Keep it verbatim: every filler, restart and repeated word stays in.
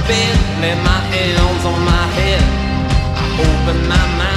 bed, lay my hands on my head. I open my mind.